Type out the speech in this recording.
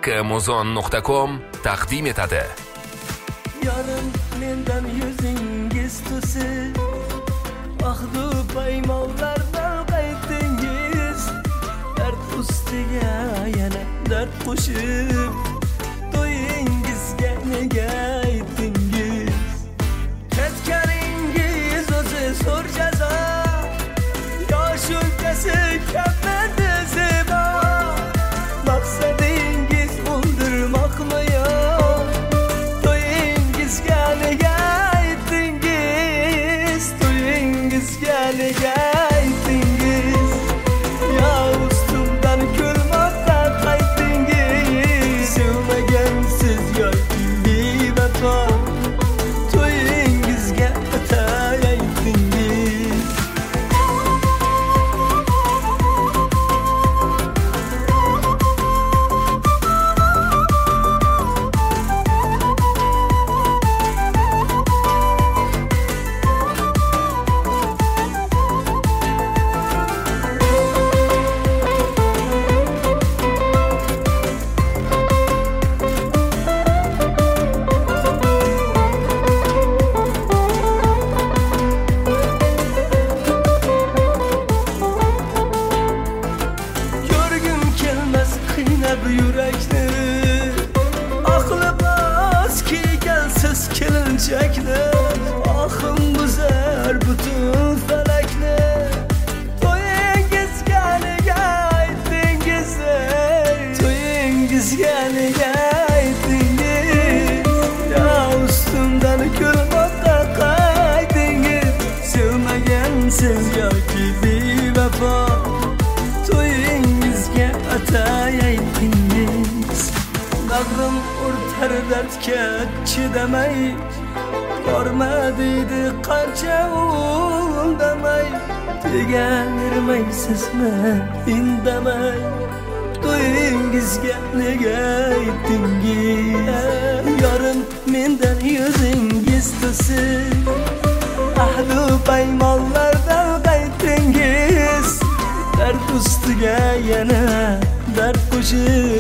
akmuzon.com taqdim etadi. Yarın mendan yüzüngiz tusi, ahdu paymonlardan qaytdingiz. Dard ustiga yana dard qo'shib, to'yingizga nega aytdingiz? Ketganingiz o'zi zo'r jazo, yosh o'lkasi kammadi zebo. Maqsadingiz o'ldirmoqmi yo? To'yingizga nega aytdingiz? To'yingizga nega aytdingiz? Yo ustimdan kulmoqqa qaytdingiz. Sevmagansiz yoki bevafo, to'yingizga atay aytdingiz. Görgüm kelmez qiynab yurakni, aqli bas kiygansiz kelinchakni. Ahim buzar butun falakni. To'yingizga nega aytdingiz? To'yingizga nega aytdingiz? Ya ustimdan kulmoqqa qaytdingiz. Sevmagansiz yoki bevafo, to'yingizga atay aytdingiz. Bag'rim o'rtar dardga chidamay, borma deydi qancha undamay. Tegavermaysizmi indamay? To'yingizga nega aytdingiz? Yarın mendan yuzingiz to'sib, ahdu paymonlardan qaytdingiz. Dard ustiga yana dard qo'shib,